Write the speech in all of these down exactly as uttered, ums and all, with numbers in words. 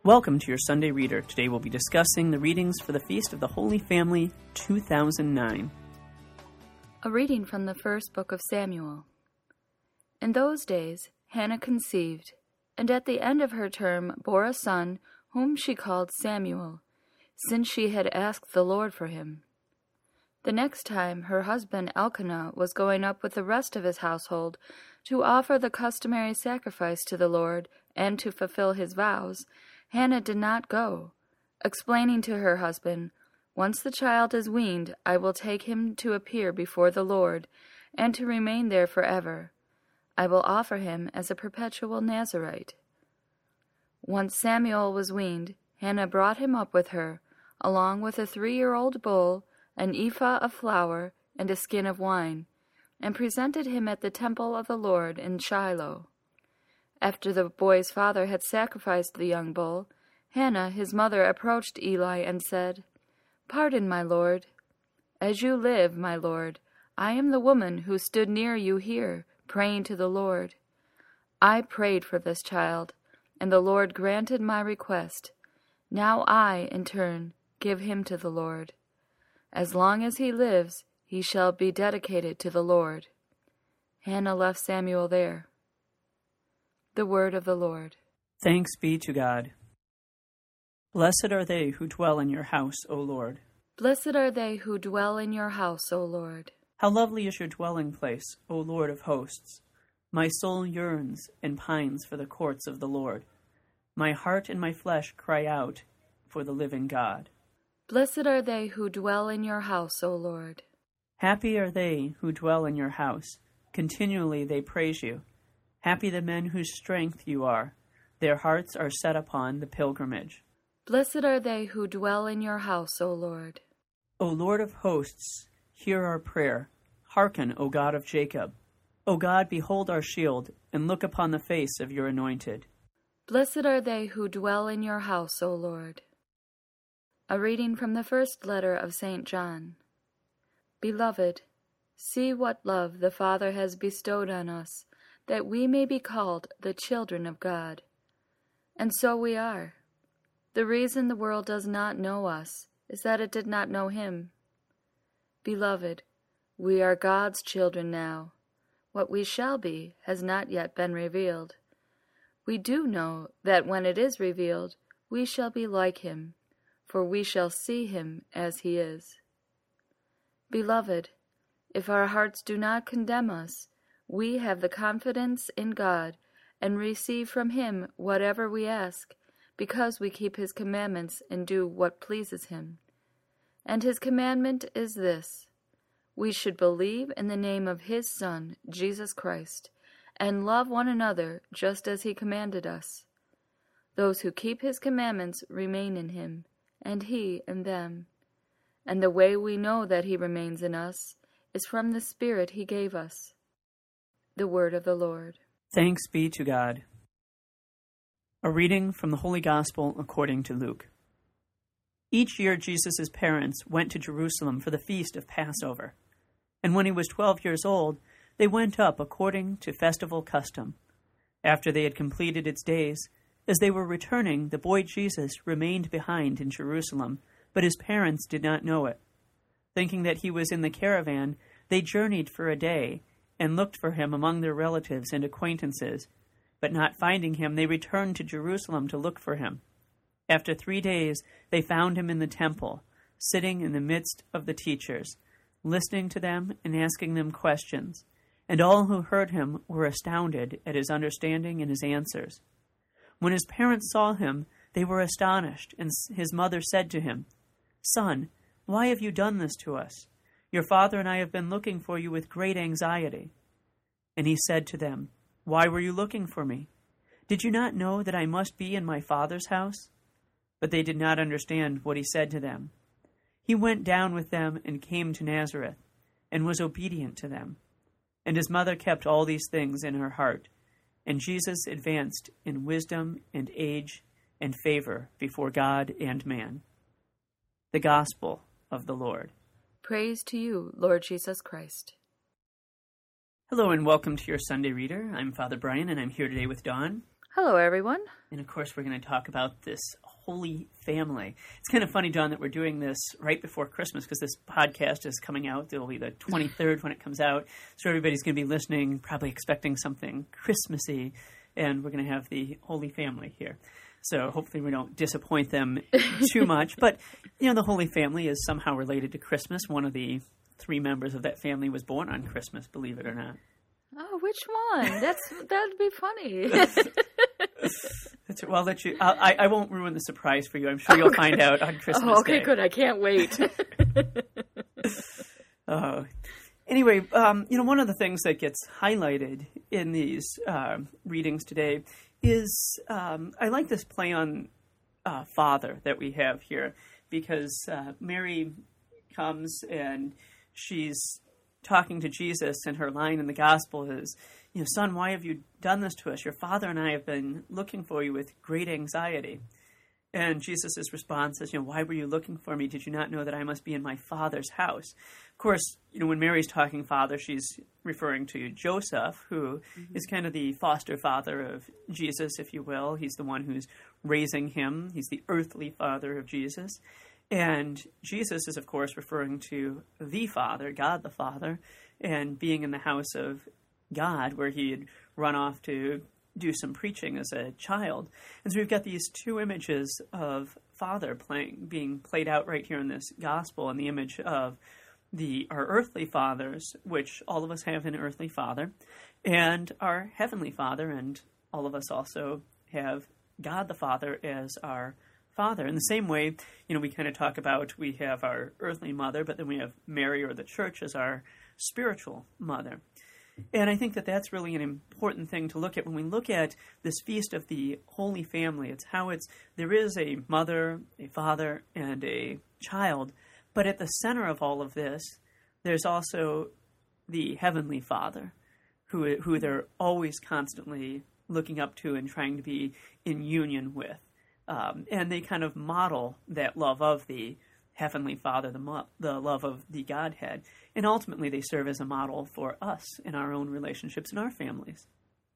Welcome to your Sunday Reader. Today we'll be discussing the readings for the Feast of the Holy Family two thousand nine. A reading from the first book of Samuel. In those days Hannah conceived, and at the end of her term bore a son, whom she called Samuel, since she had asked the Lord for him. The next time her husband Elkanah was going up with the rest of his household to offer the customary sacrifice to the Lord and to fulfill his vows, Hannah did not go, explaining to her husband, "Once the child is weaned, I will take him to appear before the Lord, and to remain there forever. I will offer him as a perpetual Nazirite." Once Samuel was weaned, Hannah brought him up with her, along with a three-year-old bull, an ephah of flour, and a skin of wine, and presented him at the temple of the Lord in Shiloh. After the boy's father had sacrificed the young bull, Hannah, his mother, approached Eli and said, "Pardon, my lord." "As you live, my lord, I am the woman who stood near you here, praying to the Lord. I prayed for this child, and the Lord granted my request. Now I, in turn, give him to the Lord. As long as he lives, he shall be dedicated to the Lord." Hannah left Samuel there. The word of the Lord. Thanks be to God. Blessed are they who dwell in your house, O Lord. Blessed are they who dwell in your house, O Lord. How lovely is your dwelling place, O Lord of hosts. My soul yearns and pines for the courts of the Lord. My heart and my flesh cry out for the living God. Blessed are they who dwell in your house, O Lord. Happy are they who dwell in your house. Continually they praise you. Happy the men whose strength you are. Their hearts are set upon the pilgrimage. Blessed are they who dwell in your house, O Lord. O Lord of hosts, hear our prayer. Hearken, O God of Jacob. O God, behold our shield, and look upon the face of your anointed. Blessed are they who dwell in your house, O Lord. A reading from the first letter of Saint John. Beloved, see what love the Father has bestowed on us, that we may be called the children of God. And so we are. The reason the world does not know us is that it did not know him. Beloved, we are God's children now. What we shall be has not yet been revealed. We do know that when it is revealed, we shall be like him, for we shall see him as he is. Beloved, if our hearts do not condemn us, we have the confidence in God and receive from him whatever we ask, because we keep his commandments and do what pleases him. And his commandment is this: we should believe in the name of his Son, Jesus Christ, and love one another just as he commanded us. Those who keep his commandments remain in him, and he in them. And the way we know that he remains in us is from the Spirit he gave us. The word of the Lord. Thanks be to God. A reading from the Holy Gospel according to Luke. Each year Jesus' parents went to Jerusalem for the feast of Passover. And when he was twelve years old, they went up according to festival custom. After they had completed its days, as they were returning, the boy Jesus remained behind in Jerusalem, but his parents did not know it. Thinking that he was in the caravan, they journeyed for a day, and looked for him among their relatives and acquaintances. But not finding him, they returned to Jerusalem to look for him. After three days, they found him in the temple, sitting in the midst of the teachers, listening to them and asking them questions. And all who heard him were astounded at his understanding and his answers. When his parents saw him, they were astonished, and his mother said to him, "Son, why have you done this to us? Your father and I have been looking for you with great anxiety." And he said to them, "Why were you looking for me? Did you not know that I must be in my Father's house?" But they did not understand what he said to them. He went down with them and came to Nazareth, and was obedient to them. And his mother kept all these things in her heart. And Jesus advanced in wisdom and age and favor before God and man. The Gospel of the Lord. Praise to you, Lord Jesus Christ. Hello and welcome to your Sunday Reader. I'm Father Brian and I'm here today with Dawn. Hello, everyone. And of course, we're going to talk about this Holy Family. It's kind of funny, Dawn, that we're doing this right before Christmas because this podcast is coming out. It'll be the twenty-third when it comes out. So everybody's going to be listening, probably expecting something Christmassy. And we're going to have the Holy Family here. So hopefully we don't disappoint them too much. But, you know, the Holy Family is somehow related to Christmas. One of the three members of that family was born on Christmas, believe it or not. Oh, which one? That's that'd be funny. That's, well, I'll let you. I'll, I I won't ruin the surprise for you. I'm sure you'll okay. find out on Christmas oh, okay, Day. good. I can't wait. uh, anyway, um, you know, one of the things that gets highlighted in these uh, readings today is um, I like this play on uh, Father that we have here because uh, Mary comes and she's talking to Jesus, and her line in the gospel is, you know, son, why have you done this to us? Your father and I have been looking for you with great anxiety. And Jesus' response is, you know, why were you looking for me? Did you not know that I must be in my Father's house? Of course, you know, when Mary's talking father, she's referring to Joseph, who mm-hmm. is kind of the foster father of Jesus, if you will. He's the one who's raising him. He's the earthly father of Jesus. And Jesus is, of course, referring to the Father, God the Father, and being in the house of God, where he had run off to do some preaching as a child. And so we've got these two images of Father playing, being played out right here in this gospel, and the image of the our earthly fathers, which all of us have an earthly father, and our heavenly Father, and all of us also have God the Father as our Father. In the same way, you know, we kind of talk about we have our earthly mother, but then we have Mary or the church as our spiritual mother. And I think that that's really an important thing to look at when we look at this feast of the Holy Family. It's how it's there is a mother, a father, and a child, but at the center of all of this, there's also the Heavenly Father, who who they're always constantly looking up to and trying to be in union with. Um, and they kind of model that love of the Heavenly Father, the mo- the love of the Godhead. And ultimately, they serve as a model for us in our own relationships and our families.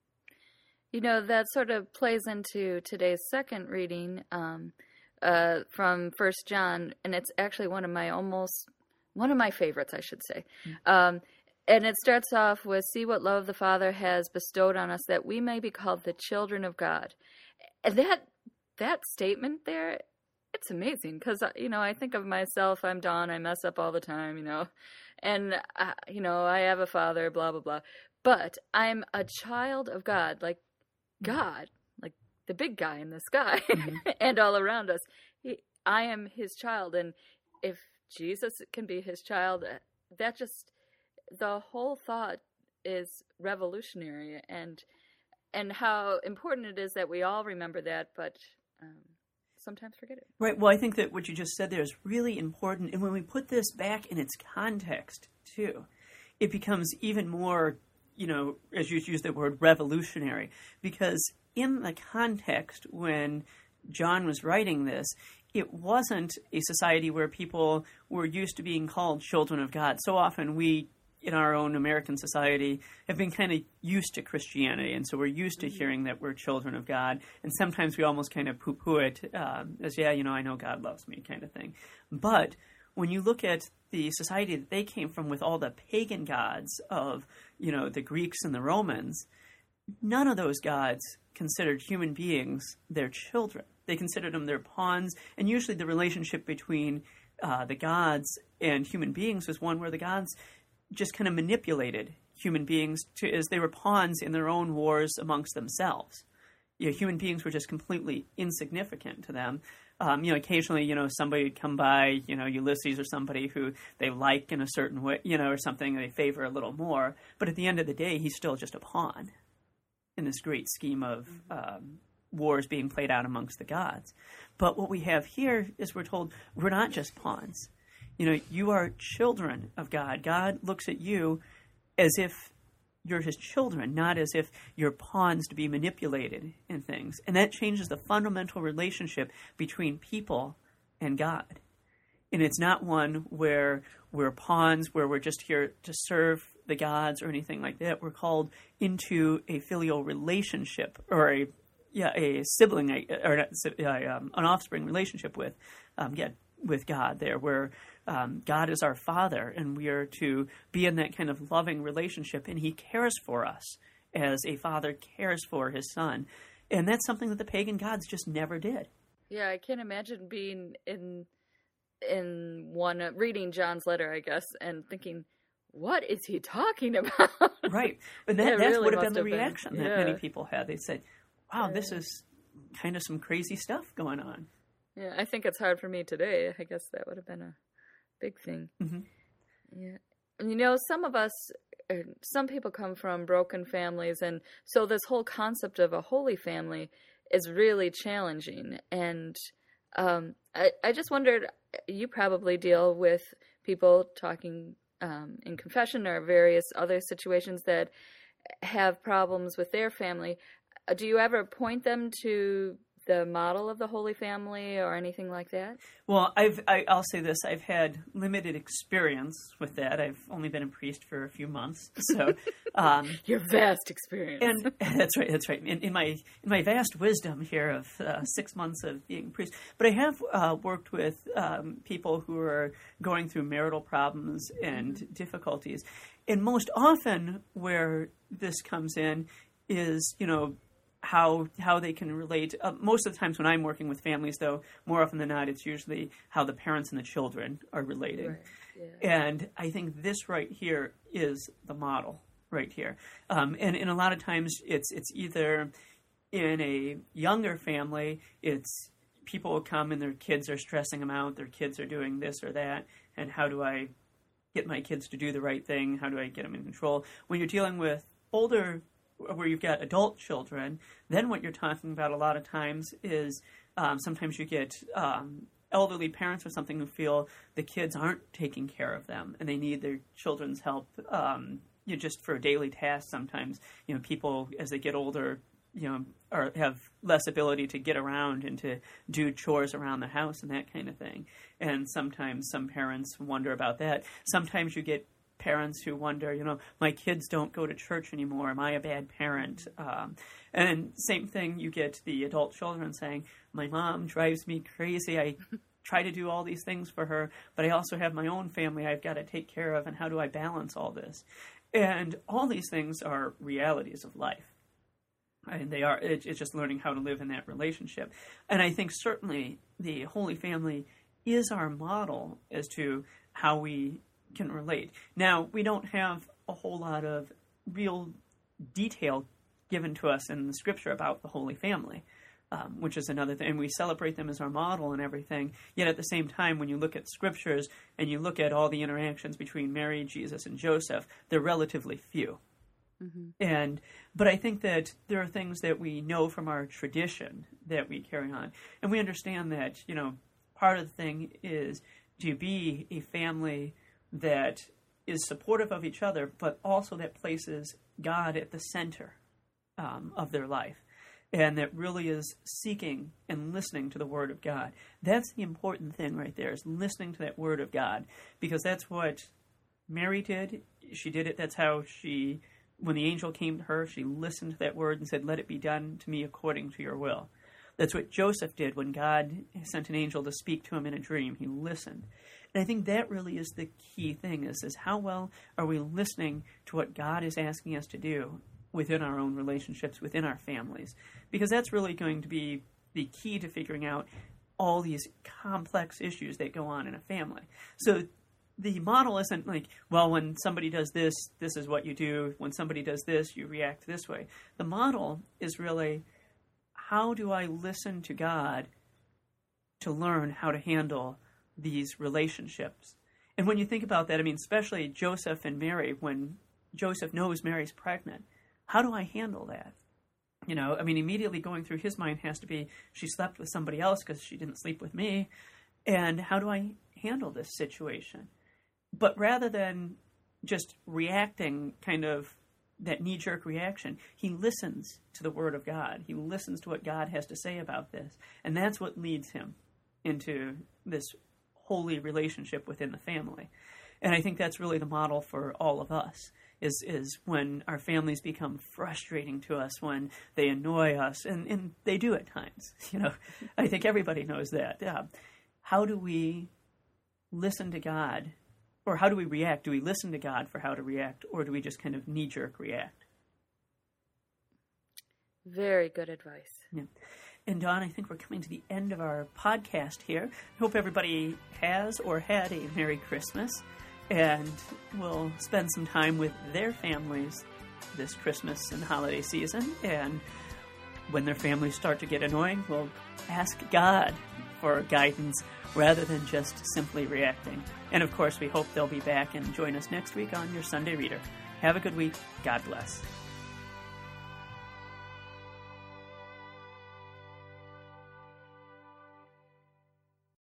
You know, that sort of plays into today's second reading um, uh, from First John, and it's actually one of my almost, one of my favorites, I should say. Mm-hmm. Um, and it starts off with, see what love the Father has bestowed on us, that we may be called the children of God. And that That statement there, it's amazing because, you know, I think of myself, I'm Dawn, I mess up all the time, you know, and, uh, you know, I have a father, blah, blah, blah. But I'm a child of God, like God, like the big guy in the sky mm-hmm. and all around us. He, I am his child. And if Jesus can be his child, that just, the whole thought is revolutionary, and and how important it is that we all remember that, but Um, sometimes forget it. Right. Well, I think that what you just said there is really important. And when we put this back in its context, too, it becomes even more, you know, as you use the word, revolutionary. Because in the context when John was writing this, it wasn't a society where people were used to being called children of God. So often we, in our own American society, have been kind of used to Christianity, and so we're used to hearing that we're children of God, and sometimes we almost kind of poo-poo it um, as, yeah, you know, I know God loves me kind of thing. But when you look at the society that they came from with all the pagan gods of, you know, the Greeks and the Romans, none of those gods considered human beings their children. They considered them their pawns, and usually the relationship between uh, the gods and human beings was one where the gods just kind of manipulated human beings to as they were pawns in their own wars amongst themselves. You know, human beings were just completely insignificant to them. Um, you know, occasionally, you know, somebody would come by, you know, Ulysses or somebody who they like in a certain way, you know, or something they favor a little more. But at the end of the day, he's still just a pawn in this great scheme of um, wars being played out amongst the gods. But what we have here is we're told we're not just pawns. You know, you are children of God. God looks at you as if you're his children, not as if you're pawns to be manipulated in things. And that changes the fundamental relationship between people and God. And it's not one where we're pawns, where we're just here to serve the gods or anything like that. We're called into a filial relationship, or a yeah, a sibling, or not, uh, um, an offspring relationship with, um, yeah, with God there, where um, God is our Father, and we are to be in that kind of loving relationship, and He cares for us as a father cares for his son. And that's something that the pagan gods just never did. Yeah, I can't imagine being in in one, uh, reading John's letter, I guess, and thinking, what is he talking about? Right. And that, that that really would have been the been. reaction that Yeah. many people had. They'd say, wow, Yeah. this is kind of some crazy stuff going on. Yeah, I think it's hard for me today. I guess that would have been a big thing. Mm-hmm. Yeah. And you know, some of us, er, some people come from broken families, and so this whole concept of a holy family is really challenging. And um, I, I just wondered, you probably deal with people talking um, in confession or various other situations that have problems with their family. Uh, Do you ever point them to the model of the Holy Family or anything like that? Well, I've, I, I'll say this. I've had limited experience with that. I've only been a priest for a few months. So, um, Your vast experience. and that's right, that's right. In, in my in my vast wisdom here of uh, six months of being a priest. But I have uh, worked with um, people who are going through marital problems and mm-hmm. difficulties. And most often where this comes in is, you know, how how they can relate. Uh, most of the times when I'm working with families, though, more often than not, it's usually how the parents and the children are relating. Right. Yeah. And I think this right here is the model right here. Um, and, and a lot of times it's it's either in a younger family, it's people will come and their kids are stressing them out, their kids are doing this or that, and how do I get my kids to do the right thing? How do I get them in control? When you're dealing with older, where you've got adult children, then what you're talking about a lot of times is um, sometimes you get um, elderly parents or something who feel the kids aren't taking care of them and they need their children's help um, you know, just for a daily task. Sometimes, you know, people as they get older, you know, are, have less ability to get around and to do chores around the house and that kind of thing. And sometimes some parents wonder about that. Sometimes you get parents who wonder, you know, my kids don't go to church anymore. Am I a bad parent? Um, and same thing, you get the adult children saying, my mom drives me crazy. I try to do all these things for her, but I also have my own family I've got to take care of, and how do I balance all this? And all these things are realities of life. And they are, it's just learning how to live in that relationship. And I think certainly the Holy Family is our model as to how we can relate. Now, we don't have a whole lot of real detail given to us in the scripture about the Holy Family, um, which is another thing. And we celebrate them as our model and everything. Yet at the same time, when you look at scriptures and you look at all the interactions between Mary, Jesus, and Joseph, they're relatively few. Mm-hmm. And but I think that there are things that we know from our tradition that we carry on. And we understand that, you know, part of the thing is to be a family that is supportive of each other, but also that places God at the center um, of their life, and that really is seeking and listening to the Word of God. That's the important thing right there, is listening to that Word of God, because that's what Mary did. She did it. That's how she, when the angel came to her, she listened to that Word and said, let it be done to me according to your will. That's what Joseph did when God sent an angel to speak to him in a dream. He listened. And I think that really is the key thing, is, is how well are we listening to what God is asking us to do within our own relationships, within our families? Because that's really going to be the key to figuring out all these complex issues that go on in a family. So the model isn't like, well, when somebody does this, this is what you do. When somebody does this, you react this way. The model is really, how do I listen to God to learn how to handle these relationships? And when you think about that, I mean, especially Joseph and Mary, when Joseph knows Mary's pregnant, how do I handle that? You know, I mean, immediately going through his mind has to be, she slept with somebody else because she didn't sleep with me. And how do I handle this situation? But rather than just reacting, kind of that knee-jerk reaction, he listens to the Word of God. He listens to what God has to say about this. And that's what leads him into this holy relationship within the family. And I think that's really the model for all of us, is is when our families become frustrating to us, when they annoy us, and, and they do at times. You know, I think everybody knows that. Yeah. How do we listen to God? Or how do we react? Do we listen to God for how to react, or do we just kind of knee-jerk react? Very good advice. Yeah. And Dawn, I think we're coming to the end of our podcast here. I hope everybody has or had a Merry Christmas, and will spend some time with their families this Christmas and holiday season. And when their families start to get annoying, we'll ask God for guidance rather than just simply reacting. And of course, we hope they'll be back and join us next week on your Sunday Reader. Have a good week. God bless.